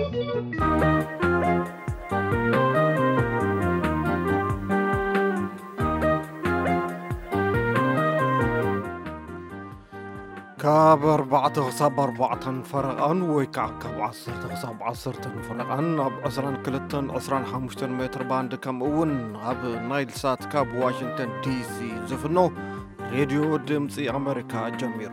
ካብ 4 ክሳብ 4 ፈረቓን ወይ ከዓ ካብ 10 ክሳብ 10 ፈረቓን ኣብ 22-25 ሜትር ባንድ ከምኡ እውን ኣብ ናይል ሳት ካብ ዋሽንግተን ዲሲ ዝፍኖ ሬድዮ ድምፂ ኣሜሪካ ጀሚሩ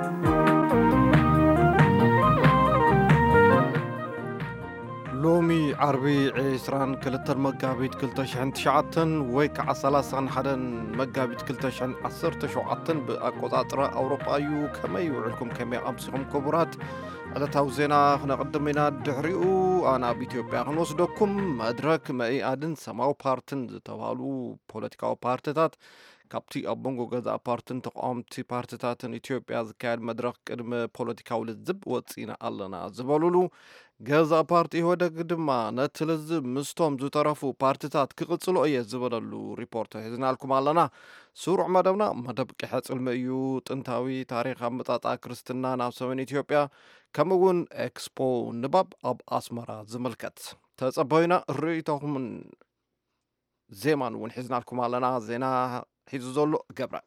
ሎሚ ዓርቢ 22 መጋቢት 2009 ወይ ከዓ 31 መጋቢት 2017 ብኣቆጣፅራ ኣውሮፓ እዩ። ከመይ ውዕልኩም ከመይ ኣምሲኹም ክቡራት ዕለታዊ ዜና ክነቅድም ኢና። ድሕሪኡ ኣነ ኣብ ኢትዮጵያ ክንወስደኩም መድረክ መኢኣድን ሰማያዊ ፓርቲን ዝተባሃሉ ፖለቲካዊ ፓርቲታት ካብቲ ኣብ መንጎ ገዛእ ፓርቲን ተቃወምቲ ፓርቲታትን ኢትዮጵያ ዝካየድ መድረክ ቅድሚ ፖለቲካዊ ልዝብ ወፂና ኣለና ዝበሉሉ ገዛእ ፓርቲ ኢህወደግ ድማ ነቲ ልዝብ ምስቶም ዝተረፉ ፓርቲታት ክቅፅሎ እየ ዝበለሉ ሪፖርት ሒዝናልኩም ኣለና። ስሩዕ መደብና መደብ ቂሐ ፅልሚ እዩ። ጥንታዊ ታሪክ ኣመጣጣ ክርስትና ናብ ሰሜን ኢትዮጵያ ከምኡውን ኤክስፖ ንባብ ኣብ ኣስመራ ዝምልከት ተፀበዩና ርእይቶኹምን ዜማን እውን ሒዝናልኩም ኣለና። ዜና ሒዙ ዘሎ ገብረ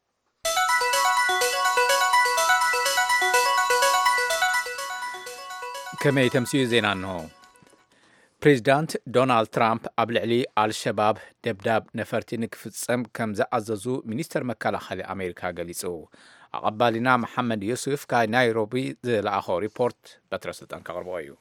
ከመይ ተምሲኡ ዜና እንሆ። ፕሬዚዳንት ዶናልድ ትራምፕ ኣብ ልዕሊ አልሸባብ ደብዳብ ነፈርቲ ንክፍፀም ከም ዝኣዘዙ ሚኒስተር መከላኸሊ ኣሜሪካ ገሊጹ። ኣቐባሊና መሐመድ ዩሱፍ ካብ ናይሮቢ ዝለኣኾ ሪፖርት በትረ ስልጣን ከቕርቦ እዩ።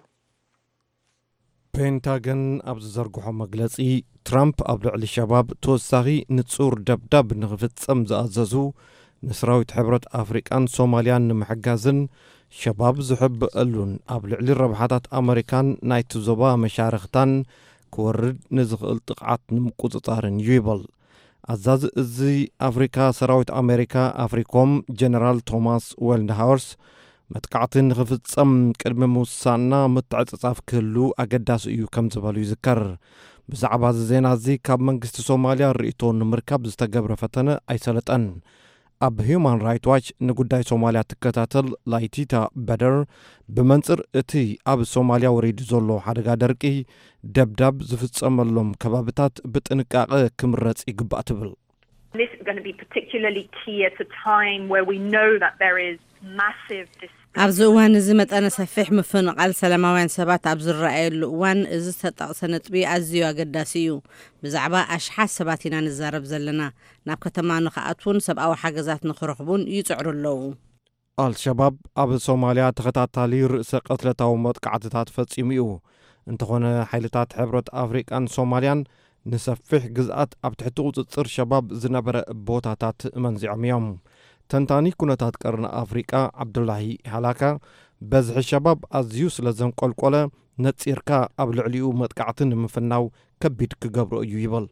ፔንታገን ኣብ ዝዘርግሖ መግለፂ ትራምፕ ኣብ ልዕሊ ሸባብ ተወሳኺ ንጹር ደብዳብ ንኽፍጸም ዝኣዘዙ ንሰራዊት ሕብረት ኣፍሪቃን ሶማልያን ንምሕጋዝን ሸባብ ዝሕብአሉን ኣብ ልዕሊ ረብሓታት ኣሜሪካን ናይቲ ዞባ መሻርክታን ክወርድ ንዝኽእል ጥቕዓት ንምቁፅጻርን እዩ ይበል። ኣዛዚ እዚ ኣፍሪካ ሰራዊት ኣሜሪካ ኣፍሪኮም ጀነራል ቶማስ ዌልንድሃውርስ መጥቃዕቲ ንኽፍጸም ቅድሚ ምውሳንና ምትዕፅጻፍ ክህሉ ኣገዳሲ እዩ ከም ዝበሉ ይዝከር። ብዛዕባ እዚ ዜና እዚ ካብ መንግስቲ ሶማልያ ርእቶ ንምርካብ ዝተገብረ ፈተነ ኣይሰለጠን። ኣብ ሂውማን ራይት ዋች ንጉዳይ ሶማልያ ትከታተል ላይቲታ በደር ብመንፅር እቲ ኣብ ሶማልያ ወሪዱ ዘሎ ሓደጋ ደርቂ ደብዳብ ዝፍጸመሎም ከባቢታት ብጥንቃቐ ክምረጽ ይግባእ ትብል። This is going to be particularly key at a time where we know that there is massive ኣብዚ እዋን እዚ መጠነ ሰፊሕ ምፍንቃል ሰላማውያን ሰባት ኣብ ዝረኣየሉ እዋን እዚ ዝተጠቕሰ ነጥቢ ኣዝዩ ኣገዳሲ እዩ። ብዛዕባ ኣሽሓት ሰባት ኢና ንዛረብ ዘለና። ናብ ከተማ ንኽኣትውን ሰብኣዊ ሓገዛት ንኽረኽቡን ይፅዕሩ ኣለዉ። አልሸባብ ኣብ ሶማልያ ተኸታታሊ ርእሰ ቀትለታዊ መጥቃዕትታት ፈጺሙ እዩ። እንተኾነ ሓይልታት ሕብረት ኣፍሪቃን ሶማልያን ንሰፊሕ ግዝኣት ኣብ ትሕቲ ቁፅፅር ሸባብ ዝነበረ ቦታታት መንዚዖም እዮም። ተንታኒ ኩነታት ቀርኒ ኣፍሪቃ ዓብዱላሂ ሃላካ በዝሒ ሸባብ ኣዝዩ ስለ ዘንቆልቆለ ነፂርካ ኣብ ልዕሊኡ መጥቃዕቲ ንምፍናው ከቢድ ክገብሮ እዩ ይበል።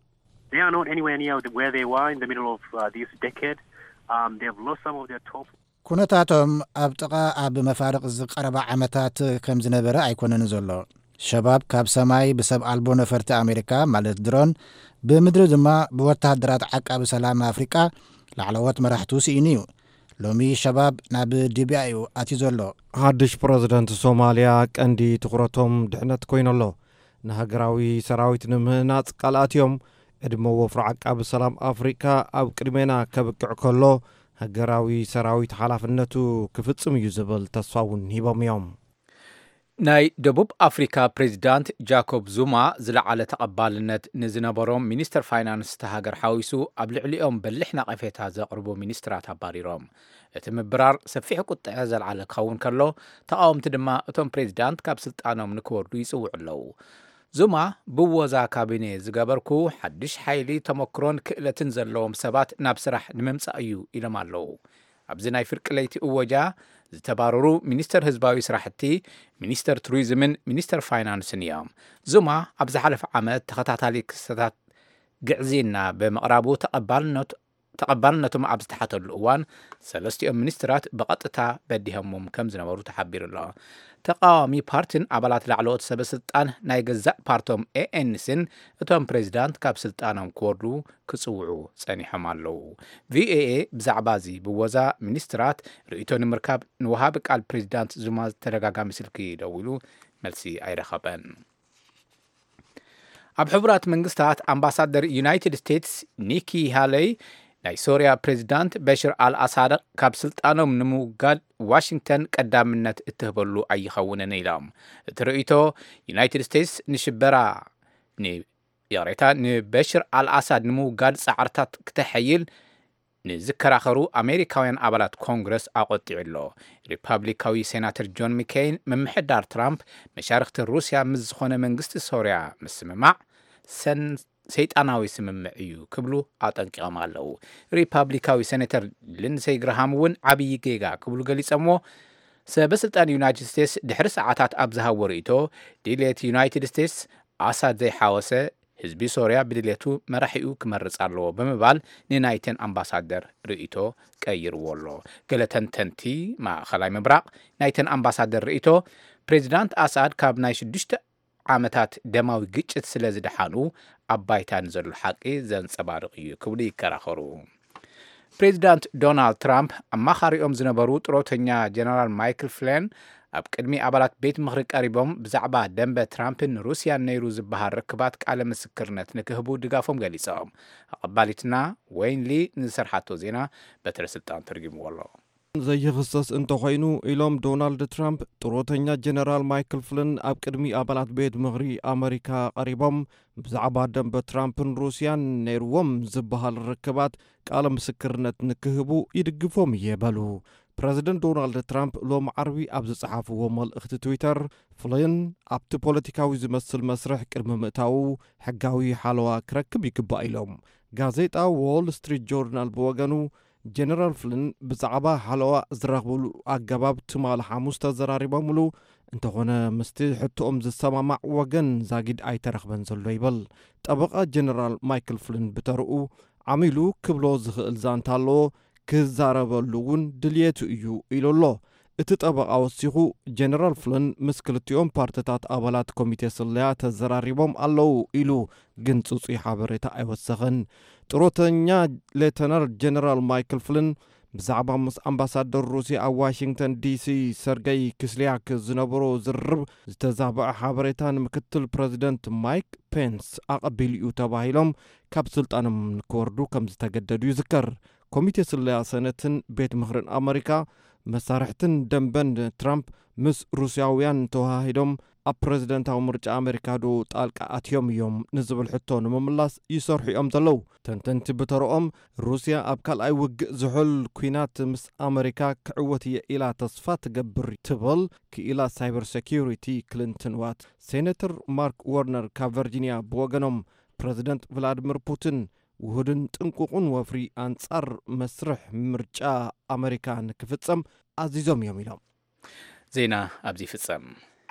ኩነታቶም ኣብ ጥቓ ኣብ መፋርቕ ዝቐረባ ዓመታት ከም ዝነበረ ኣይኮነን ዘሎ። ሸባብ ካብ ሰማይ ብሰብ ኣልቦ ነፈርቲ ኣሜሪካ ማለት ድሮን ብምድሪ ድማ ብወታደራት ዓቃቢ ሰላም ኣፍሪቃ ላዕለዎት መራሕቱ ስኢኑ እዩ። ሎሚ ሸባብ ናብ ዲቢያ እዩ ኣትዩ ዘሎ። ሓድሽ ፕረዚደንት ሶማልያ ቀንዲ ትኩረቶም ድሕነት ኮይኑ ኣሎ። ንሃገራዊ ሰራዊት ንምህናፅ ቃልኣት እዮም። ዕድመ ወፍሪ ዓቃቢ ሰላም ኣፍሪካ ኣብ ቅድሜና ከብቅዕ ከሎ ሃገራዊ ሰራዊት ሓላፍነቱ ክፍጽም እዩ ዝብል ተስፋ እውን ሂቦም እዮም። ናይ ደቡብ ኣፍሪካ ፕሬዚዳንት ጃኮብ ዙማ ዝለዓለ ተቐባልነት ንዝነበሮም ሚኒስተር ፋይናንስ ተሃገር ሓዊሱ ኣብ ልዕሊኦም በልሕ ነቐፌታ ዘቕርቡ ሚኒስትራት ኣባሪሮም። እቲ ምብራር ሰፊሕ ቁጥዐ ዘለዓለ ክኸውን ከሎ ተቃወምቲ ድማ እቶም ፕሬዚዳንት ካብ ስልጣኖም ንክወርዱ ይጽውዑ ኣለዉ። ዙማ ብወዛ ካቢነ ዝገበርኩ ሓድሽ ሓይሊ ተመክሮን ክእለትን ዘለዎም ሰባት ናብ ስራሕ ንምምጻእ እዩ ኢሎም ኣለዉ። ኣብዚ ናይ ፍርቂ ለይቲ እወጃ ዝተባረሩ ሚኒስተር ህዝባዊ ስራሕቲ፣ ሚኒስተር ቱሪዝምን ሚኒስተር ፋይናንስን እዮም። ዙማ ኣብ ዝሓለፈ ዓመት ተኸታታሊ ክስተታት ግዕዜና ብምቕራቡ ተቐባልነት ተቐባልነቶም ኣብ ዝተሓተሉ እዋን ሰለስቲኦም ሚኒስትራት ብቐጥታ በዲሆሞም ከም ዝነበሩ ተሓቢሩ ኣሎ። ተቃዋሚ ፓርቲን ኣባላት ላዕለዎት ሰበስልጣን ናይ ገዛእ ፓርቶም ኤኤንሲን እቶም ፕሬዚዳንት ካብ ስልጣኖም ክወርዱ ክጽውዑ ጸኒሖም ኣለዉ። ቪኦኤ ብዛዕባ እዚ ብወዛ ሚኒስትራት ርእይቶ ንምርካብ ንወሃቢ ቃል ፕሬዚዳንት ዙማ ተደጋጋሚ ስልኪ ደው ኢሉ መልሲ ኣይረኸበን። ኣብ ሕቡራት መንግስታት ኣምባሳደር ዩናይትድ ስቴትስ ኒኪ ሃለይ ናይ ሶርያ ፕሬዚዳንት በሽር አልአሳድ ካብ ስልጣኖም ንምውጋድ ዋሽንግተን ቀዳምነት እትህበሉ ኣይኸውንን ኢሎም። እቲ ርእይቶ ዩናይትድ ስቴትስ ንሽበራ የሬታ ንበሽር አልአሳድ ንምውጋድ ጻዕርታት ክትሐይል ንዝከራኸሩ ኣሜሪካውያን ኣባላት ኮንግረስ ኣቆጢዑ ኣሎ። ሪፐብሊካዊ ሴናተር ጆን ሚኬን ምምሕዳር ትራምፕ መሻርክቲ ሩስያ ምስ ዝኾነ መንግስቲ ሶርያ ምስምማዕ ሰይጣናዊ ስምምዕ እዩ ክብሉ ኣጠንቂቖም ኣለዉ። ሪፐብሊካዊ ሴኔተር ሊንሴይ ግርሃም እውን ዓብዪ ጌጋ ክብሉ ገሊጸሞ ሰበስልጣን ዩናይትድ ስቴትስ ድሕሪ ሰዓታት ኣብ ዝሃቦ ርእይቶ ድሌት ዩናይትድ ስቴትስ ኣሳድ ዘይሓወሰ ህዝቢ ሶርያ ብድሌቱ መራሒኡ ክመርጽ ኣለዎ ብምባል ንናይተን ኣምባሳደር ርእይቶ ቀይርዎ ኣሎ። ገለ ተንተንቲ ማእኸላይ ምብራቕ ናይተን ኣምባሳደር ርእይቶ ፕሬዚዳንት ኣሳድ ካብ ናይ 6 ዓመታት ደማዊ ግጭት ስለ ዝደሓኑ ኣብ ባይታ ንዘሎ ሓቂ ዘንጸባርቕ እዩ ክብሉ ይከራኸሩ። ፕሬዚዳንት ዶናልድ ትራምፕ ኣማኻሪኦም ዝነበሩ ጥሮተኛ ጀነራል ማይክል ፍሌን ኣብ ቅድሚ ኣባላት ቤት ምኽሪ ቀሪቦም ብዛዕባ ደንበ ትራምፕን ሩስያን ነይሩ ዝበሃል ርክባት ቃለ ምስክርነት ንክህቡ ድጋፎም ገሊፆም። ኣቐባሊትና ወይን ሊ ንዝሰርሓቶ ዜና በትረ ስልጣን ተርጊምዎ ኣሎ። ዘይኽሰስ እንተኾይኑ ኢሎም ዶናልድ ትራምፕ ጥሮተኛ ጀነራል ማይክል ፍሊን ኣብ ቅድሚ ኣባላት ቤት ምኽሪ ኣሜሪካ ቀሪቦም ብዛዕባ ደንበ ትራምፕን ሩስያን ነይርዎም ዝበሃል ርክባት ቃለ ምስክርነት ንክህቡ ይድግፎም እየበሉ። ፕሬዚደንት ዶናልድ ትራምፕ ሎም ዓርቢ ኣብ ዝጸሓፍዎ መልእኽቲ ትዊተር ፍሊን ኣብቲ ፖለቲካዊ ዝመስል መስርሕ ቅድሚ ምእታው ሕጋዊ ሓለዋ ክረክብ ይግባእ ኢሎም። ጋዜጣ ዎል ስትሪት ጆርናል ብወገኑ ጀነራል ፍሊን ብዛዕባ ሓለዋ ዝረኽብሉ ኣገባብ ትማል ሓሙስ ተዘራሪቦምሉ እንተኾነ ምስቲ ሕቶኦም ዝሰማማዕ ወገን ዛጊድ ኣይተረኽበን ዘሎ ይበል። ጠበቓ ጀነራል ማይክል ፍሊን ብተርኡ ዓሚሉ ክብሎ ዝኽእል ዛንታ ኣለዎ ክዛረበሉ እውን ድልየቱ እዩ ኢሉ ኣሎ። እቲ ጠበቓ ወሲኹ ጀነራል ፍሊን ምስ ክልቲኦም ፓርቲታት ኣባላት ኮሚቴ ስለያ ተዘራሪቦም ኣለዉ ኢሉ ግን ጽጹይ ሓበሬታ ኣይወሰኸን። ጥሮተኛ ሌተናል ጀነራል ማይክል ፍሊን ብዛዕባ ምስ ኣምባሳደር ሩስያ ኣብ ዋሽንግተን ዲሲ ሰርገይ ክስልያክ ዝነበሮ ዝርብ ዝተዛብዐ ሓበሬታ ንምክትል ፕሬዚደንት ማይክ ፔንስ ኣቐቢሉ እዩ ተባሂሎም ካብ ስልጣኖም ንክወርዱ ከም ዝተገደዱ ይዝከር። ኮሚቴ ስለያ ሰነትን ቤት ምኽርን ኣሜሪካ መሳርሕትን ደንበን ትራምፕ ምስ ሩስያውያን ተዋሂዶም ኣብ ፕሬዚደንታዊ ምርጫ ኣሜሪካ ዶ ጣልቃ ኣትዮም እዮም ንዝብል ሕቶ ንምምላስ ይሰርሑ እዮም ዘለዉ። ተንተንቲ ብተርኦም ሩስያ ኣብ ካልኣይ ውግእ ዝሑል ኩናት ምስ ኣሜሪካ ክዕወት እየ ኢላ ተስፋ ትገብር ትብል ክኢላ ሳይበር ሴኪሪቲ ክሊንተን ዋት። ሴኔተር ማርክ ወርነር ካብ ቨርጂኒያ ብወገኖም ፕሬዚደንት ቭላድሚር ፑቲን ውህድን ጥንቁቁን ወፍሪ ኣንጻር መስርሕ ምርጫ ኣሜሪካ ንክፍጸም ኣዚዞም እዮም ኢሎም። ዜና ኣብዚ ፍጸም።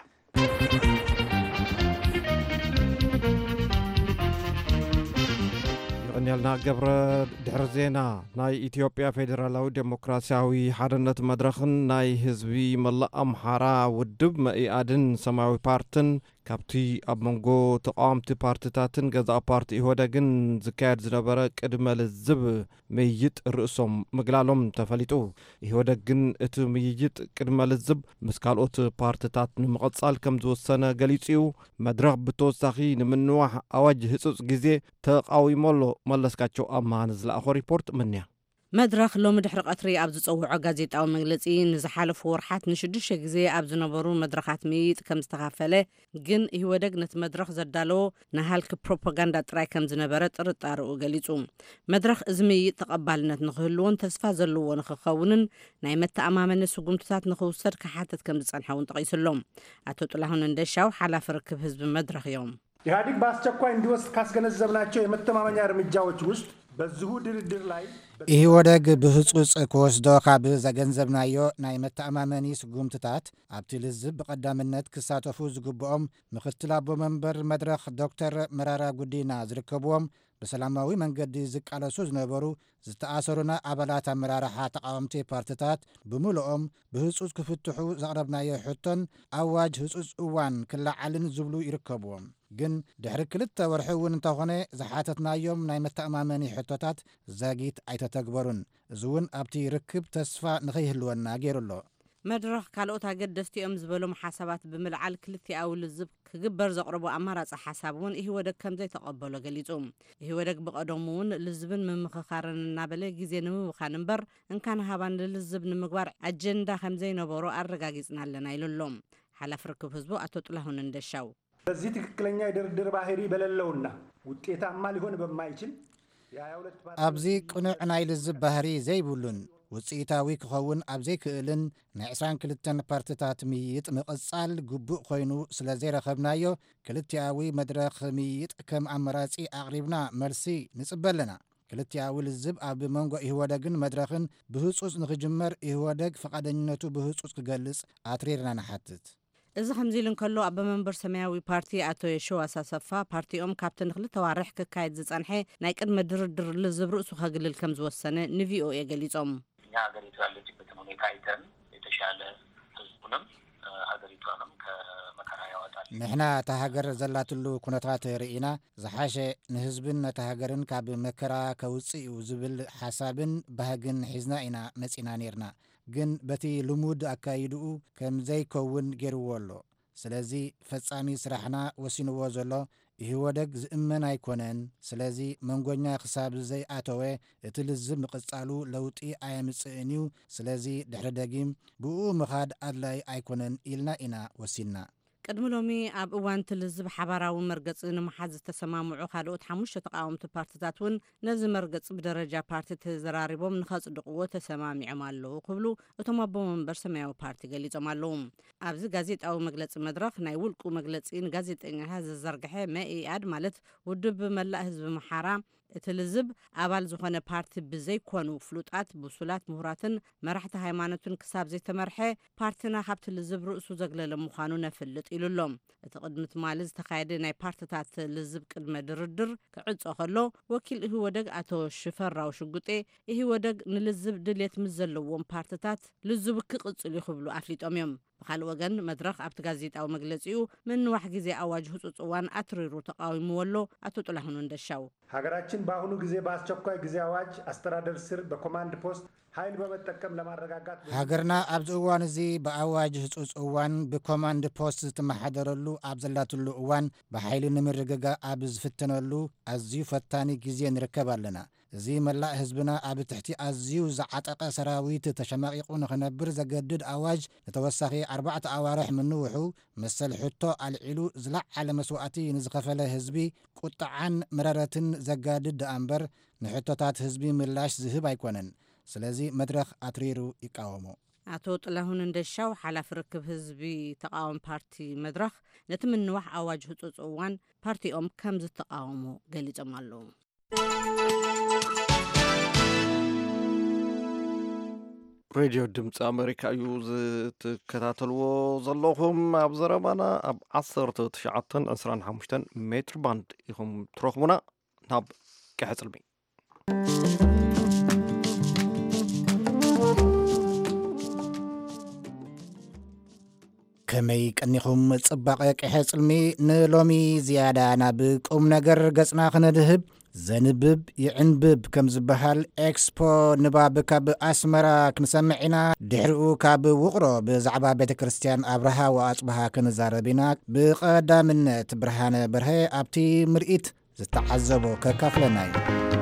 ይቕንያልና ገብረ ድሕሪ ዜና ናይ ኢትዮጵያ ፌደራላዊ ዴሞክራሲያዊ ሓድነት መድረኽን ናይ ህዝቢ መላእ ኣምሓራ ውድብ መኢኣድን ሰማያዊ ፓርትን ካብቲ ኣብ መንጎ ተቃዋምቲ ፓርቲታትን ገዛእ ፓርቲ ኢህወደግን ዝካየድ ዝነበረ ቅድመ ልዝብ ምይይጥ ርእሶም ምግላሎም ተፈሊጡ። ኢህወደግ ግን እቲ ምይይጥ ቅድመ ልዝብ ምስ ካልኦት ፓርቲታት ንምቕጻል ከም ዝወሰነ ገሊጹ እዩ። መድረኽ ብተወሳኺ ንምንዋሕ ኣዋጅ ህጹጽ ግዜ ተቃዊሞሎ። መለስካቸው ኣማን ዝለኣኾ ሪፖርት ምንያ መድረኽ ሎሚ ድሕሪ ቀትሪ ኣብ ዝፀውዖ ጋዜጣዊ መግለጺ ንዝሓለፉ ወርሓት ን6 ግዜ ኣብ ዝነበሩ መድረኻት ምይይጥ ከም ዝተኻፈለ ግን ኢህወደግ ነቲ መድረኽ ዘዳለዎ ናሃልኪ ፕሮፓጋንዳ ጥራይ ከም ዝነበረ ጥርጣርኡ ገሊጹ። መድረኽ እዚ ምይይጥ ተቐባልነት ንክህልዎን ተስፋ ዘለዎ ንክኸውንን ናይ መተኣማመኒ ስጉምትታት ንክውሰድ ክሓትት ከም ዝጸንሐውን ጠቒሱሎም። ኣቶ ጥላሁን እንደሻው ሓላፊ ርክብ ህዝቢ መድረኽ እዮም። ኢህአዴግ በአስቸኳይ እንዲወስድ ካስገነዘብናቸው የመተማመኛ እርምጃዎች ውስጥ በዚሁ ድርድር ላይ ኢህወደግ ብህጹጽ ክወስዶ ካብ ዘገንዘብናዮ ናይ መተኣማመኒ ስጉምትታት ኣብቲ ልዝብ ብቐዳምነት ክሳተፉ ዝግብኦም ምክትል ኣቦ መንበር መድረኽ ዶክተር መራራ ጉዲና ዝርከብዎም ብሰላማዊ መንገዲ ዝቃለሱ ዝነበሩ ዝተኣሰሩና ኣባላት ኣመራርሓ ተቃወምቲ ፓርቲታት ብምልኦም ብህፁፅ ክፍትሑ ዘቕረብናዮ ሕቶን ኣዋጅ ህፁፅ እዋን ክላዓልን ዝብሉ ይርከብዎም ግን ድሕሪ 2 ወርሒ እውን እንተኾነ ዝሓተትናዮም ናይ መተኣማመኒ ሕቶታት ዘጊት ኣይተተግበሩን እዚ እውን ኣብቲ ርክብ ተስፋ ንኸይህልወና ገይሩሎ መድረኽ ካልኦት ኣገደስቲኦም ዝበሎም ሓሳባት ብምልዓል ክልቲኣዊ ልዝብ ክግበር ዘቕረቡ ኣማራፂ ሓሳብ እውን ኢህወደግ ከምዘይ ተቐበሎ ገሊጹ ኢህወደግ ብቐደሙ እውን ልዝብን ምምኽኻርን እናበለ ግዜ ንምብኻን እምበር እንካን ሃባን ልዝብ ንምግባር ኣጀንዳ ከምዘይነበሮ አረጋጊጽና ኣለና ኢሉሎም ሓላፍ ርክብ ህዝቡ አቶ ጥላሁን እንደሻው በዚህ ትክክለኛ የድርድር ባህሪ በሌለውና ውጤታማ ሊሆን በማይችል ኣብዚ ቅኑዕ ናይ ልዝብ ባህሪ ዘይብሉን ውፅኢታዊ ክኸውን ኣብ ዘይክእልን ናይ 22 ፓርቲታት ምይጥ ምቕጻል ግቡእ ኮይኑ ስለ ዘይረኸብናዮ ክልቲኣዊ መድረኽ ምይጥ ከም ኣመራጺ ኣቕሪብና መልሲ ንጽበለና ክልቲኣዊ ልዝብ ኣብ መንጎ ኢህወደግን መድረኽን ብህፁፅ ንኽጅመር ኢህወደግ ፈቃደኝነቱ ብህፁፅ ክገልጽ ኣትሪርና ንሓትት እዚ ከምዚ ኢሉ እንከሎ ኣብ መንበር ሰማያዊ ፓርቲ አቶ የሺዋስ አሰፋ ፓርቲኦም ካብተን 2 ተዋርሕ ክካየድ ዝጸንሐ ናይ ቅድመ ድርድር ልዝብ ርእሱ ከግልል ከም ዝወሰነ ንቪኦኤ ገሊጾም እኛ ሀገሪቱ ያለችበትን ሁኔታ አይተን የተሻለ ህዝቡንም ሀገሪቷንም ከመከራ ያወጣል ንሕና እታ ሃገር ዘላትሉ ኩነታት ርኢና ዝሓሸ ንህዝብን ነታ ሃገርን ካብ መከራ ከውፅእ እዩ ዝብል ሓሳብን ባህግን ሒዝና ኢና መጺና ነርና ግን በቲ ልሙድ ኣካይድኡ ከም ዘይከውን ገይርዎ ኣሎ ስለዚ ፈጻሚ ስራሕና ወሲንዎ ዘሎ ኢህወደግ ዝእመን ኣይኮነን ስለዚ መንጎኛ ክሳብ ዘይኣተወ እቲ ልዝብ ምቕጻሉ ለውጢ ኣየምጽእን እዩ ስለዚ ድሕሪ ደጊም ብኡ ምኻድ ኣድላይ ኣይኮነን ኢልና ኢና ወሲና ቅድሚ ሎሚ ኣብ እዋን ትልዝብ ሓባራዊ መርገፂ ንምሓዝ ዝተሰማምዑ ካልኦት 5 ተቃወምቲ ፓርቲታት እውን ነዚ መርገፂ ብደረጃ ፓርቲ ተዘራሪቦም ንኸጽድቕዎ ተሰማሚዖም ኣለዉ ክብሉ እቶም ኣቦ መንበር ሰማያዊ ፓርቲ ገሊጾም ኣለዉ ኣብዚ ጋዜጣዊ መግለፂ መድረኽ ናይ ውልቁ መግለፂ ንጋዜጠኛታት ዘዘርግሐ መኢአድ ማለት ውድብ መላእ ህዝቢ መሓራ እቲ ልዝብ ኣባል ዝኾነ ፓርቲ ብዘይኮኑ ፍሉጣት ብሱላት ምሁራትን መራሕቲ ሃይማኖትን ክሳብ ዘይተመርሐ ፓርቲና ካብቲ ልዝብ ርእሱ ዘግለለ ምዃኑ ነፍልጥ ኢሉሎም እቲ ቅድሚ ትማሊ ዝተኻየደ ናይ ፓርቲታት ልዝብ ቅድመ ድርድር ክዕጾ ከሎ ወኪል ኢህወደግ አቶ ሽፈራው ሽጉጤ ኢህወደግ ንልዝብ ድሌት ምስ ዘለዎም ፓርቲታት ልዝቡ ክቕጽል ይኽብሉ ኣፍሊጦም እዮም በኻልእ ወገን መድረኽ ኣብቲ ጋዜጣዊ መግለፂኡ ምንዋሕ ጊዜ ኣዋጅ ህፁፅ እዋን ኣትሪሩ ተቃዊሙ ኣሎ አቶ ጥላሁን እንደሻው ሀገራችን በአሁኑ ጊዜ በአስቸኳይ ጊዜ አዋጅ አስተዳደር ስር በኮማንድ ፖስት ኃይል በመጠቀም ለማረጋጋት ሃገርና ኣብዚ እዋን እዚ ብኣዋጅ ህፁፅ እዋን ብኮማንድ ፖስት ዝተመሓደረሉ ኣብ ዘላትሉ እዋን ብሓይሊ ንምርግጋ ኣብ ዝፍተነሉ ኣዝዩ ፈታኒ ግዜ ንርከብ ኣለና እዚ መላእ ህዝብና ኣብ ትሕቲ ኣዝዩ ዝዓጠቐ ሰራዊት ተሸማቂቑ ንኽነብር ዘገድድ ኣዋጅ ንተወሳኺ 4 ኣዋርሕ ምንውሑ መሰል ሕቶ ኣልዒሉ ዝለዓለ መስዋእቲ ንዝኸፈለ ህዝቢ ቁጥዓን መረረትን ዘጋድድ ደኣ እምበር ንሕቶታት ህዝቢ ምላሽ ዝህብ ኣይኮነን ስለዚ መድረኽ ኣትሪሩ ይቃወሙ አቶ ጥላሁን እንደሻው ሓላፍ ርክብ ህዝቢ ተቃወም ፓርቲ መድረኽ ነቲ ምንዋሕ ኣዋጅ ህፁፅ እዋን ፓርቲኦም ከም ዝተቃወሙ ገሊጾም ኣለዉ ሬድዮ ድምፂ ኣሜሪካ እዩ ዝትከታተልዎ ዘለኹም ኣብ ዘረባና ኣብ 1925 ሜትር ባንድ ኢኹም ትረኽቡና ናብ ቀሕፅልሚ ከመይ ቀኒኹም ጽባቐ ቀሕፅልሚ ንሎሚ ዝያዳ ናብ ቁም ነገር ገጽና ክነድህብ ዘንብብ ይዕንብብ ከም ዝበሃል ኤክስፖ ንባብ ካብ ኣስመራ ክንሰምዕ ኢና ድሕሪኡ ካብ ውቕሮ ብዛዕባ ቤተ ክርስቲያን ኣብርሃ ወኣጽብሃ ክንዛረብ ኢና ብቐዳምነት ብርሃነ በርሀ ኣብቲ ምርኢት ዝተዓዘቦ ከካፍለና እዩ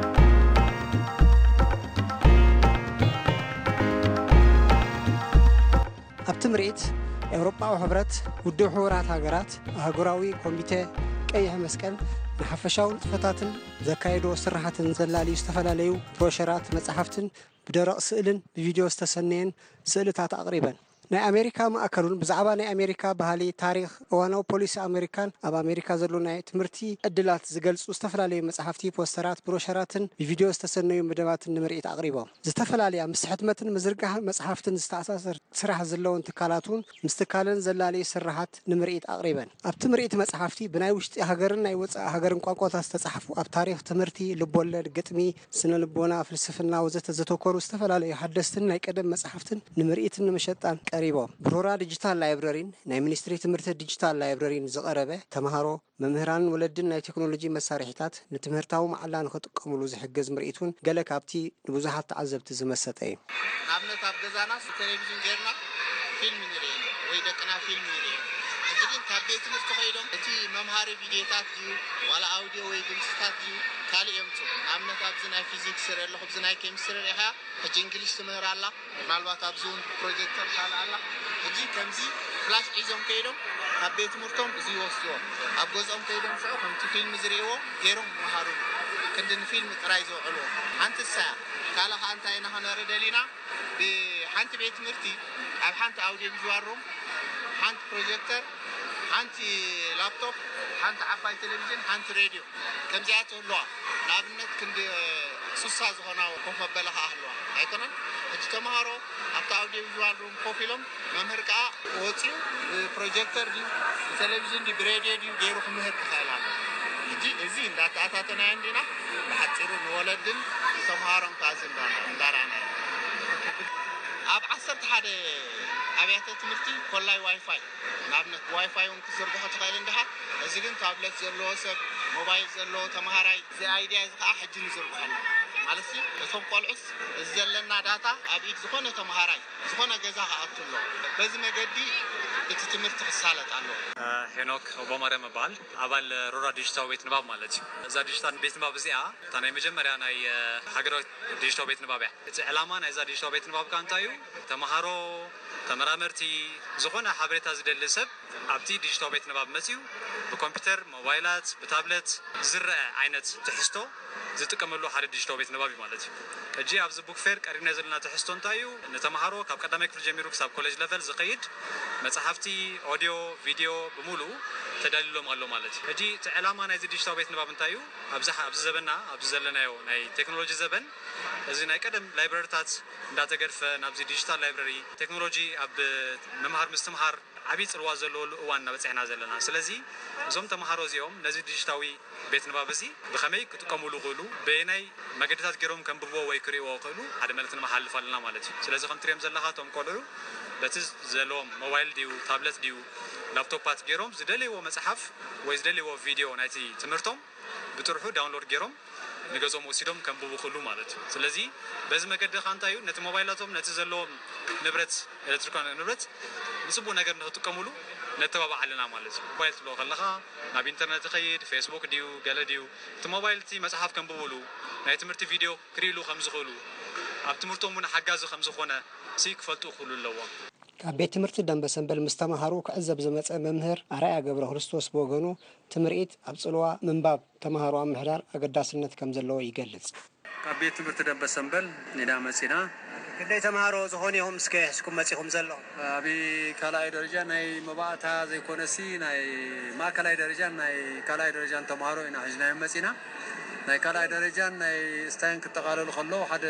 ኣብቲ ምርኢት ኤውሮጳዊ ሕብረት ውድብ ሕቡራት ሃገራት ኣህጉራዊ ኮሚቴ ቀይሕ መስቀል ንሓፈሻዊ ንጥፈታትን ዘካይዶ ስራሕትን ዘላልዩ ዝተፈላለዩ ብሮሸራት መጽሓፍትን ብደረቕ ስእልን ብቪድዮ ዝተሰነየን ስእልታት ኣቕሪበን ናይ ኣሜሪካ ማእከሉን ብዛዕባ ናይ ኣሜሪካ ባህሊ ታሪክ እዋናዊ ፖሊሲ ኣሜሪካን ኣብ ኣሜሪካ ዘሎ ናይ ትምህርቲ ዕድላት ዝገልጹ ዝተፈላለዩ መጽሓፍቲ ፖስተራት ብሮሸራትን ብቪድዮ ዝተሰነዩ መደባትን ንምርኢት ኣቕሪቦም ዝተፈላለዩ ምስ ሕትመትን ምዝርጋሕ መጽሓፍትን ዝተኣሳሰር ስራሕ ዘለዎን ትካላቱን ምስ ትካልን ዘላለዩ ስራሓት ንምርኢት ኣቕሪበን ኣብቲ ምርኢት መጽሓፍቲ ብናይ ውሽጢ ሃገርን ናይ ወፃኢ ሃገርን ቋንቋታት ዝተጻሕፉ ኣብ ታሪክ ትምህርቲ ልቦለድ ግጥሚ ስነ ልቦና ፍልስፍና ወዘተ ዘተኮሩ ዝተፈላለዩ ሓደስትን ናይ ቀደም መጽሓፍትን ንምርኢትን ንምሸጣን ቀሪቦም ብሮራ ዲጂታል ላይብረሪን ናይ ሚኒስትሪ ትምህርቲ ዲጂታል ላይብረሪን ዝቐረበ ተማሃሮ መምህራንን ወለድን ናይ ቴክኖሎጂ መሳርሒታት ንትምህርታዊ መዓላ ንኽጥቀሙሉ ዝሕግዝ ምርኢቱን ገለ ካብቲ ንብዙሓት ተዓዘብቲ ዝመሰጠ እዩ ኣብነት ኣብ ገዛናስ ቴሌቪዥን ጌርና ፊልም ንርኢ ወይ ደቅና ፊልም ንርኢ እዚግን ካብ ቤት ትምህርቲ ኸይዶም እቲ መምሃሪ ቪድዮታት ድዩ ዋላ ኣውዲዮ ወይ ድምፅታት ድዩ ካልእ የምፁ ኣብነት ኣብዚ ናይ ፊዚክስ ርኢ ኣለኹ ኣብዚ ናይ ኬሚስትሪ ሪኢኻ ሕጂ እንግሊሽ ትምህር ኣላ ምናልባት ኣብዚ እውን ፕሮጀክተር ካልእ ኣላ ሕጂ ከምዚ ፍላሽ ሒዞም ከይዶም ኣብ ቤት ትምህርቶም እዚ ይወስድዎ ኣብ ገዝኦም ከይዶም ስዑ ከምቲ ፊልም ዝርእይዎ ገይሮም ይመሃሩ ክንዲ ንፊልም ጥራይ ዘውዕልዎ ሓንቲ ሳያ ካልእ ኸ እንታይ ኢና ኸነርኢ ደሊና ብሓንቲ ቤት ትምህርቲ ኣብ ሓንቲ ኣውዲዮ ቪዥዋል ሩም ሓንቲ ፕሮጀክተር ሓንቲ ላፕቶፕ ሓንቲ ዓባይ ቴሌቪዥን ሓንቲ ሬድዮ ከምዚኣት ኣለዋ ንኣብነት ክንዲ ሱሳ ዝኾና ኮፍ መበለ ከዓ ኣለዋ ኣይኮነን ሕጂ ተምሃሮ ኣብቲ ኣውዲዮ ቪዥዋል ሩም ኮፍ ኢሎም መምህር ከዓ ወፂኡ ብፕሮጀክተር ድዩ ብቴሌቪዥን ድዩ ብሬድዮ ድዩ ገይሩ ክምህር ክኽእል ኣሎ ሕጂ እዚ እንዳተኣታተና እንዲና ብሓፂሩ ንወለድን ተምሃሮም ካዝ እንዳርኣና ኣብ 11 ኣብያተ ትምህርቲ ኮላይ ዋይፋይ ንኣብነት ዋይፋይ እውን ክዝርግሖ ትኽእል እንድኻ እዚ ግን ታብለት ዘለዎ ሰብ ሞባይል ዘለዎ ተምሃራይ እዚ ኣይድያ እዚ ከዓ ሕጂ ንዝርግሖ ማለት እቶም ቆልዑስ እዚ ዘለና ዳታ ኣብ ኢድ ዝኾነ ተምሃራይ ዝኾነ ገዛ ከኣቱ ኣሎ በዚ መገዲ እቲ ትምህርቲ ክሳለጥ ኣሎ ሄኖክ ኦባማርያም ይበሃል ኣባል ሮራ ዲጂታል ቤት ንባብ ማለት እዩ እዛ ዲጂታል ቤት ንባብ እዚኣ እታ ናይ መጀመርያ ናይ ሃገራዊ ዲጂታል ቤት ንባብ እያ እቲ ዕላማ ናይዛ ዲጂታል ቤት ንባብ ከዓ እንታይ እዩ ተምሃሮ ተመራመርቲ ዝኾነ ሓበሬታ ዝደሊ ሰብ ኣብቲ ዲጂታል ቤት ንባብ መፅኡ ብኮምፒውተር ሞባይላት ብታብለት ዝረአ ዓይነት ትሕዝቶ ዝጥቀመሉ ሓደ ዲጂታል ቤት ንባብ ማለት እዩ ሕጂ ኣብዚ ቡክ ፌር ቀሪብና ዘለና ትሕዝቶ እንታይ እዩ ንተምሃሮ ካብ ቀዳማይ ክፍሊ ጀሚሩ ክሳብ ኮሌጅ ሌቨል ዝኸይድ መፅሓፍቲ ኦዲዮ ቪድዮ ብምሉእ ተዳሊሎም ኣሎ ማለት እዩ ሕጂ እቲ ዕላማ ናይዚ ዲጂታል ቤት ንባብ እንታይ እዩ ኣብዚ ዘበና ኣብዚ ዘለናዮ ናይ ቴክኖሎጂ ዘበን እዚ ናይ ቀደም ላይብረሪታት እንዳተገድፈ ናብዚ ዲጂታል ላይብረሪ ቴክኖሎጂ ኣብ ምምሃር ምስትምሃር ዓብይ ፅልዋ ዘለዎሉ እዋን እናበፅሕና ዘለና ስለዚ እዞም ተምሃሮ እዚኦም ነዚ ዲጂታዊ ቤት ንባብ እዚ ብኸመይ ክጥቀሙሉ ክእሉ በየናይ መገድታት ገይሮም ከንብብዎ ወይ ክርእይዎ ክእሉ ሓደ መልእክቲ ንመሓልፍ ኣለና ማለት እዩ ስለዚ ከም ትሪኦም ዘለካ እቶም ቆልዑ በቲ ዘለዎም ሞባይል ድዩ ታብለት ድዩ ላፕቶፓት ገይሮም ዝደልይዎ መፅሓፍ ወይ ዝደልይዎ ቪድዮ ናይቲ ትምህርቶም ብጥርሑ ዳውንሎድ ገይሮም ንገዞም ወሲዶም ከንብቡ ክእሉ ማለት እዩ ስለዚ በዚ መገዲ ካ እንታይ እዩ ነቲ ሞባይላቶም ነቲ ዘለዎም ንብረት ኤሌክትሪካዊ ንብረት ንፅቡቅ ነገር ንክጥቀሙሉ ነተባብዓልና ማለት እዩ ሞባይል ትብሎ ከለካ ናብ ኢንተርኔት ኸይድ ፌስቡክ ድዩ ገለ ድዩ እቲ ሞባይል እቲ መፅሓፍ ከንብብሉ ናይ ትምህርቲ ቪድዮ ክሪኢሉ ከም ዝኽእሉ ኣብ ትምህርቶም እውን ሓጋዚ ከም ዝኾነ ክፈልጡ ክእሉ ኣለዎም ካብ ቤት ትምህርቲ ደንበሰንበል ምስ ተምሃሩ ክዕዘብ ዝመፀ መምህር ኣርኣያ ገብረ ክርስቶስ ብወገኑ ትምርኢት ኣብ ፅልዋ ምንባብ ተምሃሮ ኣብ ምሕዳር ኣገዳስነት ከም ዘለዎ ይገልጽ ካብ ቤት ትምህርቲ ደንበሰንበል ኒዳ መፂና ክንደይ ተምሃሮ ዝኾነ ይኹም እስከ ሕዝኩም መፂኹም ዘሎ ኣብ ካልኣይ ደረጃ ናይ መባእታ ዘይኮነሲ ናይ ማእከላይ ደረጃ ናይ ካልኣይ ደረጃን ተምሃሮ ኢና ሒዝናዮም መፂና ናይ ካልኣይ ደረጃን ናይ ስታይን ክጠቃለሉ ከሎ ሓደ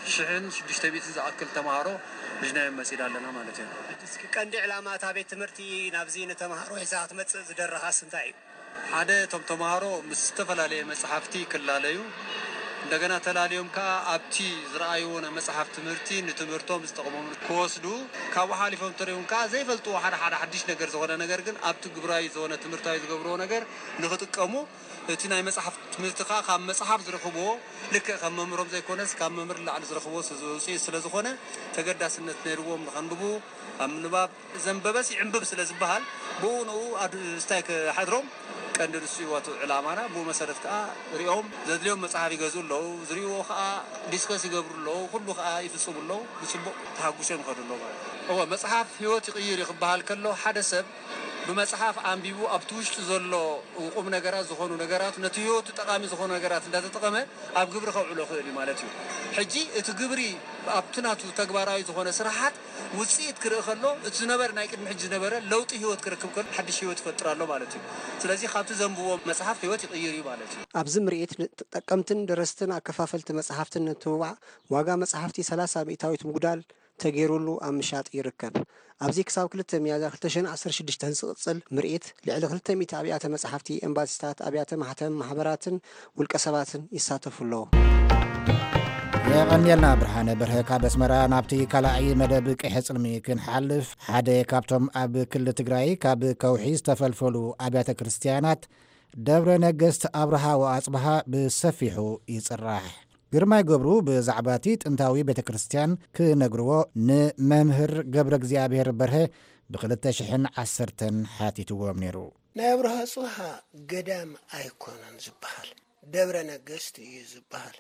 1600 ዝኣክል ተምሃሮ ሒዝናዮም መፂና ኣለና ማለት እዩ እስኪ ቀንዲ ዕላማ እታ ቤት ትምህርቲ ናብዚ ንተምሃሮ ሒዛ ክትመፅእ ዝደረኻስ እንታይ እዩ ሓደ እቶም ተምሃሮ ምስ ዝተፈላለየ መፅሓፍቲ ክላለዩ እንደገና ተላልዮም ከዓ ኣብቲ ዝረኣይዎ መፅሓፍ ትምህርቲ ንትምህርቶም ዝጠቕሞም ክወስዱ ካብኡ ሓሊፎም ተሪኦም ከዓ ዘይፈልጥዎ ሓደ ሓድሽ ነገር ዝኾነ ነገር ግን ኣብቲ ግብራዊ ዝኾነ ትምህርታዊ ዝገብርዎ ነገር ንኽጥቀሙ እቲ ናይ መፅሓፍ ትምህርቲ ከዓ ካብ መፅሓፍ ዝረኽብዎ ልክዕ ከም መምህሮም ዘይኮነስ ካብ መምህር ላዕሊ ዝረኽብዎ ውፅኢት ስለ ዝኾነ ተገዳስነት ነይርዎም ንኸንብቡ ኣብ ምንባብ ዘንበበስ ይዕንብብ ስለ ዝበሃል ብኡ ንኡ ስታይ ክሓድሮም ቀንዲ ንሱ ይወቱ ዕላማና ብኡ መሰረት ከዓ ሪኦም ዘድልዮም መፅሓፍ ይገዝኡ ኣለዉ ዝሪእዎ ከዓ ዲስከስ ይገብሩ ኣለዉ ኩሉ ከዓ ይፍፅሙ ኣለዉ ብፅቡቅ ተሓጒሾም ይኸዱ ኣለዉ ማለት እዩ هو مصحف هيوت يغير يقبل كله حدا سب بمصحف أنبيبو أبتوش تزلوا وقوم نجارات زخون ونجارات نتيوت تقامي زخون نجارات ده تقامه أب جبر خلوا خيري مالتيو حجي تجبري أبتناتو تجبراي زخون سرحات وصيت كره خلوا تنبر نايك محج نبره لو تهيوت كركب كل حد شيوت فترة له مالتيو سلازي خاطر زنبو مصحف هيوت يغيري مالتيو أبزم رئيت تقمتن درستن أكفافلت مصحفتن توع واقع مصحفتي 3 مئتاويت مقدال تغيرولو أمشات يركب أبزي كساو كلتا ميازا خلتشن 16 تنسقصل مرئيت لعل 200 أبيات مصحفتي امباسيستات أبيات محتم محبراتن والكسباتن يساتفوا له يغنيلنا برهانه برهه كابسمرا نابتي كلاعي مدبك حصلمي كنحلف حدا كابتم أب كل تግራይ ካብ ከውሒዝ ተፈልፈሉ አብያተ ክርስቲያናት ደብረ ነገስት አብርሃ ወአጽብሃ ብሰፊሑ ይጽራሕ ግርማይ ገብሩ ብዛዕባቲ ጥንታዊ ቤተክርስቲያን ክነግርዎ ንመምህር ገብረ እግዚአብሔር በርሀ ብ2010 ሓቲትዎም ነይሩ ናይ አብርሃ ጽሃ ገዳም አይኮነን ዝበሃል ደብረ ነገስት እዩ ዝበሃል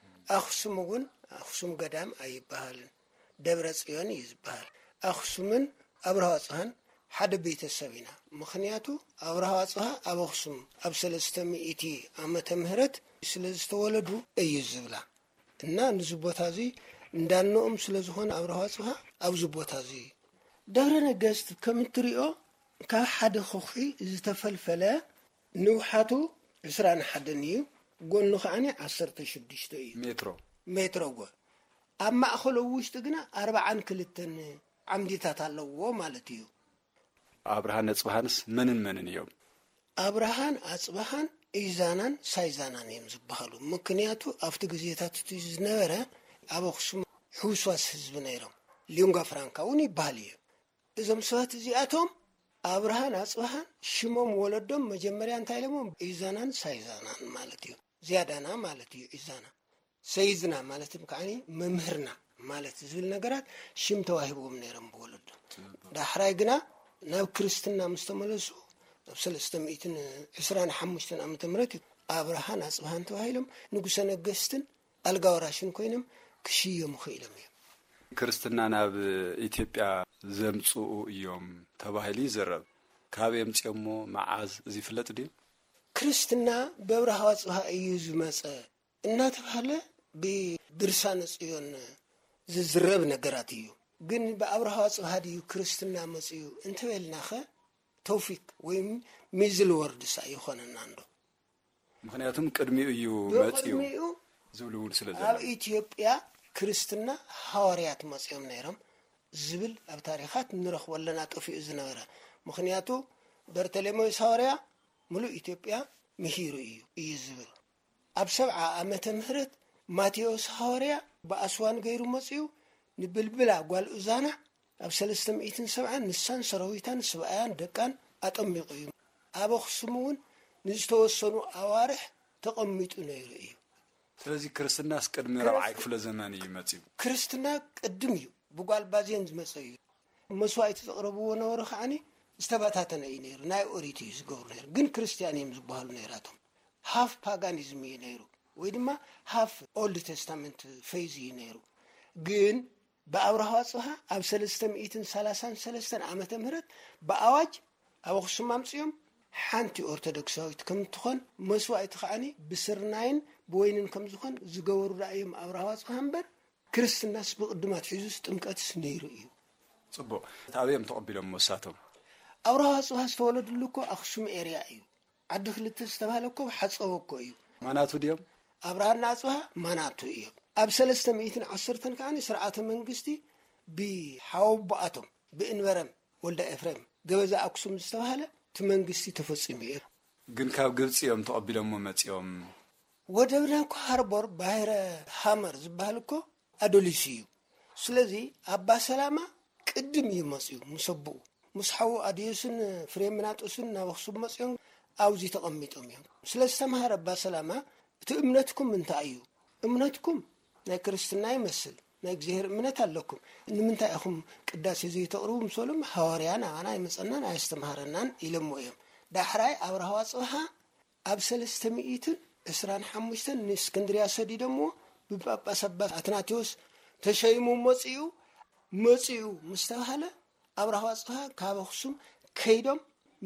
አኽሱም ገዳም አይባልን ደብረ ጽዮን ይዝባል አኽሱምን አብርሃ ጽሃን ሓደ ቤተሰብና ምክንያቱ አብርሃ ጽሃ ኣብ አኽሱም ኣብ 300 ዓመተ ምህረት ስለዝተወለዱ እዩ ዝብላ እና ንዚ ቦታ እዚ እንዳንኦም ስለዝኾነ አብርሃ ጽሃ ኣብ ዚ ቦታ እዚ ደብረ ነገስት ከምትሪኦ ካብ ሓደ ኹኺ ዝተፈልፈለ ንውሓቱ 21 እዩ ጎኑ ኸዓኒ 16 እዩ ሜትሮ ጎ ኣብ ማእኸሉ ውሽጢ ግና 42 ዓምዲታት ኣለዎ ማለት እዩ አብርሃን አጽብሃንስ ምንን እዮም አብርሃን አጽብሃን ኢዛናን ሳይዛናን እዮም ዝበሃሉ ምክንያቱ ኣብቲ ግዜታት ዝነበረ ኣብ አኽሱም ሕውስዋስ ህዝቢ ነይሮም ሊንጓ ፍራንካ እውን ይበሃል እዩ እዞም ሰባት እዚኣቶም አብርሃን አጽብሃን ሽሞም ወለዶም መጀመርያ እንታይ ኢሎሞም ኢዛናን ሳይዛናን ማለት እዩ زيادنا مالتي إزانا سيدنا مالتي مكاني ممهرنا مالتي زول نجارات شم تواهبهم نيرم بولد ده حرايقنا ناب كريستنا مستملسو نفسل استميتن عسران حمشتن أم تمرتي أبراهان أصبحان تواهيلم نقصنا قستن الجوراشن كوينم كشيء مخيلم كريستنا ناب إثيوبيا زمسو يوم تواهيلي زرب كابيم تيمو معاز زي فلت دي كريستنا ببرها وصها أيوز مسا النات بحاله بدرسان صيون زرب نجاراتيو جن ببرها وصها ديو كريستنا مسيو أنت ويلنا خا توفيق ويم ميزل ورد سايو خانن عنده مخنياتهم كرمي أيو مسيو زولون سلزان أب إثيوبيا كريستنا حواريات مسيو نيرم زبل أب تاريخات نرخ ولا ناتوفي إزنورة مخنياتو برتلمو حواريا ملو إثيوبيا مهيرو يزبل أب 7 ዓመተ ምህረት ማቴዎስ حواريا بأسوان غيرو مسيو نبلبلا قوال أزانا أب 370 نسان سرويتان سبعان دكان أطميقيو أب أخسمون نزتوسنو أوارح تقميتو نيرو إيو ስለዚህ ክርስትና አስቀድሞ ረባይ ክፍለ ዘመን ይመጽዩ ክርስትና ቀድምዩ በጓል ባዜን ዝመጽዩ መስዋዕት ተቀረበው ነው ረኻኒ استباتاتن اينير ناي اوريتيز غورنر ግን ክርስቲያን የሚባሉ ነይራቶም ሃፍ ፓጋኒዝም ይነይሩ ወይድማ ሃፍ ኦልድ ቴስታመንት ፌዝ ይነይሩ ግን በአብርሃ ጽሃ ኣብ 333 ዓመተ ምህረት በአዋጅ ኣብ አኽሱም አምጽዮም ሓንቲ ኦርቶዶክሳዊት ከም ትኾን መስዋዕት ኸዓኒ ብስርናይን በወይንን ከም ዝኾን ዝገበሩ ራእዮም አብርሃ ጽሃ እምበር ክርስትናስ ብቅድማት ሒዙስ ጥምቀትስ ነይሩ እዩ ጽቦ ታብየም ተቀቢሎም መሳቶም አብርሃ ጽሃ ዝተወለዱልኮ አኽሱም ኤሪያ እዩ ዓዲ ክልተ ዝተባሃለኮ ሓጸወኮ እዩ ማናቱ ዲዮም አብርሃና ጽሃ ማናቱ እዩ ኣብ 310 ከዓኒ ስርዓተ መንግስቲ ብሓወባኣቶም ብእንበረም ወልደ ኤፍሬም ገበዛ አክሱም ዝተባሃለ መንግስቲ ተፈጽሙ እዩ ግን ካብ ግብጽ እዮም ተቀቢሎም መጽዮም ወደብና ሃርቦር ባሕረ ሃመር ዝበሃልኮ አዶሊስ እዩ ስለዚህ አባ ሰላማ ቅድም ይመጽዩ ሙሰቡ مسحو أديسن فريمناتوسن ناوخسب مصيون أوزي تقميتهم يوم سلستمها ربا سلامة تأمنتكم من تأيو أمنتكم نا كريستنا يمثل نا جزير أمنتها لكم إن من تأخم قداسي زي تقربوا مسولم حواريانا أنا يمسألنا نا يستمهرنان إلمو يوم داحراي أورها واصوها أبسل استمئيتن إسران حموشتن نسكندريا سديدمو ببابا سبا أتناتيوس تشايمو مصيو መጽኡ ምስተባሃለ ኣብራሃ ጽሃ ካብ ኣክሱም ከይዶም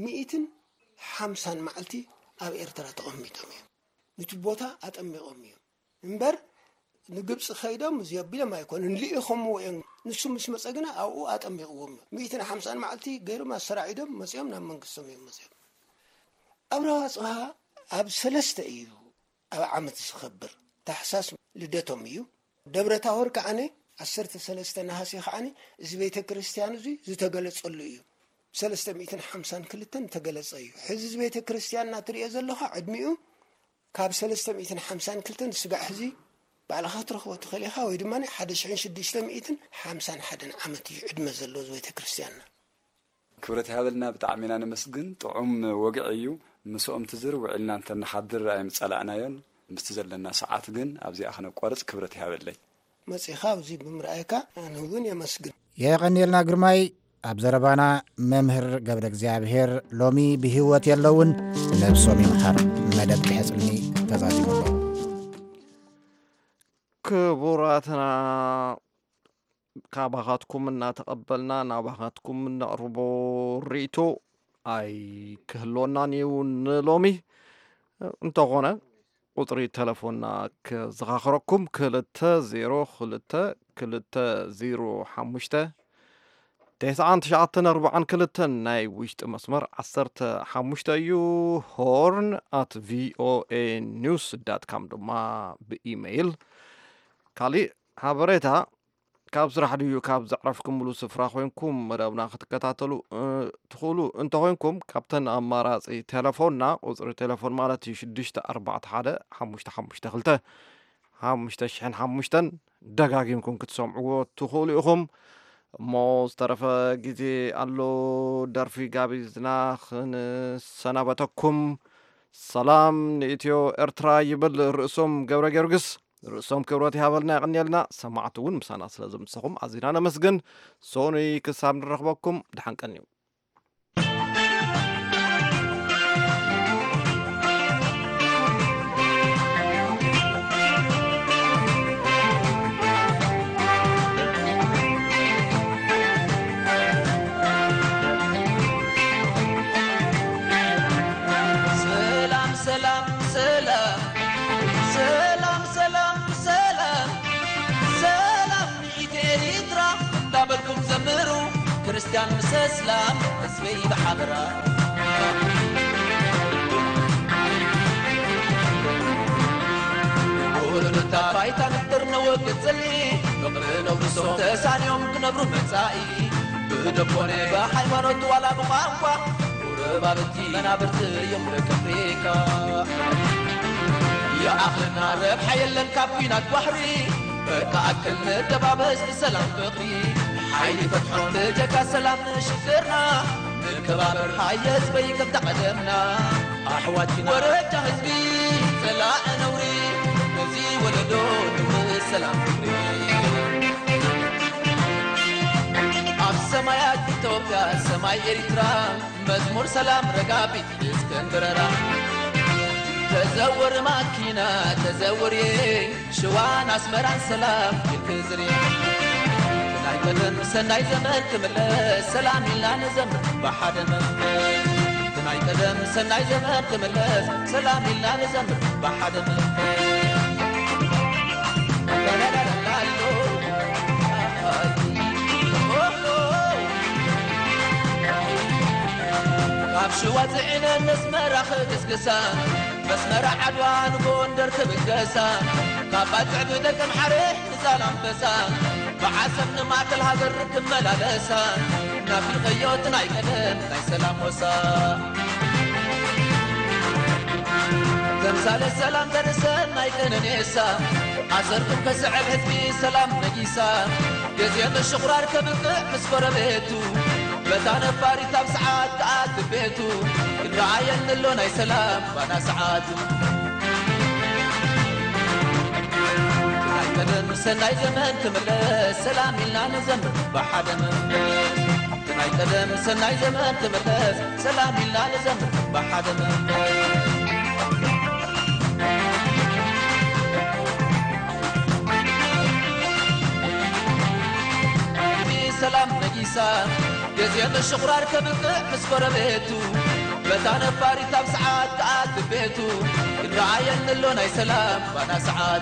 150 መዓልቲ ኣብ ኤርትራ ተቐሚጦም እዮም ነቲ ቦታ አጠሚቆም እዮም እንበር ንግብጽ ከይዶም ዝያቢሎም ኣይኮኑን ልኢኹም ወይን ንሱ ምስ መጸግና ኣብኡ አጠሚቁዎም 150 መዓልቲ ገይሮም ኣሰራዒዶም መጽኦም ናብ መንግስቶም እዮም መጽኦም ኣብራሃ ጽሃ ኣብ 3 እዩ ኣብ ዓመት ዝኽበር ታሕሳስ ልደቶም እዩ ደብረታወር ከዓነ 13 ነሐሴ ከዓነ እዚ ቤተ ክርስቲያን እዚ ዝተገለጸሉ እዩ 352 ተገለጸ እዩ ሕዚ ቤተ ክርስቲያን ናትሪኦ ዘለኻ ዕድሚኡ ካብ 352 ስጋዕ ሕዚ ባዕልኻ ትረኽቦ ትኽእልኻ ወይ ድማ 1651 ዓመት እዩ ዕድመ ዘለዎ ቤተ ክርስቲያንና ክብረት ሃበልና ብጣዕሚና ነመስግን ጥዑም ወግዕ እዩ ምስኦም ትዝር ውዕልና እንተንሓድር ኣይምጸላእናዮን ምስቲ ዘለና ሰዓት ግን ኣብዚኣ ኸነቋርጽ ክብረት ሃበለይ መጽኻ ኣብዚ ብምርኣይካ ኣነ እውን የመስግን የቐኒልና ግርማይ ኣብ ዘረባና መምህር ገብረ እግዚአብሔር ሎሚ ብህይወት የለውን ነብሶም ይምሓር መደብ ሕጽልኒ ተዛዚሙ ክቡራትና ካባኻትኩም እናተቐበልና ናባኻትኩም እናቕርቦ ሪእቶ ኣይ ክህልወናን እዩ ንሎሚ እንተኾነ ቁጥሪ ተለፎንና ክዘኻኽረኩም 20205 ናይ ውሽጢ መስመር 15 እዩ ሆርን @voanews.com ድማ ብኢሜይል ካሊእ ሓበሬታ ካብ ስራሕ ድዩ ካብ ዘዕረፍኩምሉ ስፍራ ኮይንኩም መደብና ክትከታተሉ ትኽእሉ እንተኮይንኩም ካብተን ኣማራጺ ቴሌፎንና ቁጽሪ ቴሌፎን ማለት እዩ 6415255 ደጋጊምኩም ክትሰምዕዎ ትኽእሉ ኢኹም እሞ ዝተረፈ ግዜ ኣሎ ደርፊ ጋቢዝና ክንሰናበተኩም ሰላም ንኢትዮ ኤርትራ ይብል ርእሶም ገብረ ጊዮርጊስ ርእሶም ክብረት ይሃበልና ይቕኒልና ሰማዕቱ እውን ምሳና ስለ ዝምስኹም ኣዚና ነመስግን ሶኒ ክሳብ ንረኽበኩም ድሓንቀን እዩ ክርስቲያን ምስስላም እስበይ በሓበራ ወለታ ባይታ ንጥር ነወግድ ዘሊ ፍቕሪ ነብሶም ተሳንዮም ክነብሩ መጻኢ ብደቦነ በሃይማኖት ዋላ ብቋንቋ ወረባብቲ መናብርቲ እዮም ለከፍሪካ የኣኽልና ረብሓ የለን ካብ ኩናት ባሕሪ በቃ ኣክል ንደባበስ ብሰላም ፍቕሪ حيني فتحون تجاكا سلام نشفرنا نكبابر حيات بيكم تقدمنا أحواتنا ورجع حزبي سلاء نوري نزي ولدون السلام فكري السمايات إثيوبيا السماي إريترا مزمور سلام رقابي اسكندررا تزور ماكينة تزوري شوان أسمران سلام الكزري قدم سناي زمان كملس سلام إلا نزمر بحد منفس تناي قدم سناي زمان كملس سلام إلا نزمر بحد منفس لا لا لا لا قاب شو وزعنا نسمر أخذ اسقسان مسمر عدوان بوندر كبقسان قابات عبدك محرح نزال انفسان بعسبنا ما تلهذر كمل لسان نافي غيوتنا يقدم ناي سلام وسا تمثال السلام تنسان ناي كننيسا عزركم كسعب حزبي سلام نجيسا يزيد الشغرار كبقع مسفر بيتو بتانا باري تاب ساعات قاعد بيتو الرعاية نلو ناي سلام وانا ساعاتو قدم سناي زمان تملس سلام إلا نزمر بحد منفس تناي قدم سناي زمان تملس سلام إلا نزمر بحد منفس جزية الشقرار كبقع مسكور بيتو بتانا فاري تاب ساعات قاعد ببيتو الرعاية اللون اي سلام وانا ساعات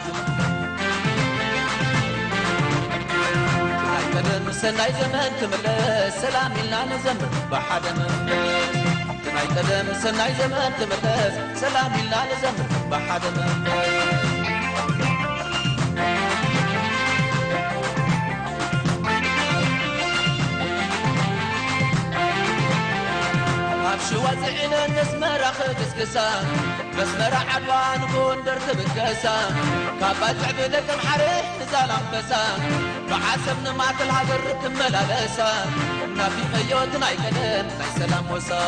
تناي سناي زمان تملس سلامي لنا نزمر بحد مملس تناي قدم سناي زمان تملس سلامي لنا نزمر بحد مملس شو وزعنا نسمر أخذ اسكسان مسمر عدوان بوندر تبكسا كابات عبدك محرح نزال انفسان بعسبنا ما تلهدر كمل ألسا نافي ميوتنا يكدن ناي سلام وسا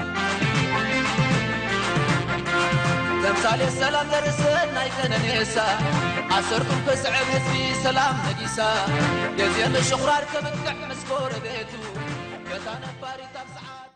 تمثال السلام درسنا يكدن يسا عصركم كسعب هزبي سلام نقيسا يزيان الشقرار كبكع مسكور بيتو بتانا فاري تبسعات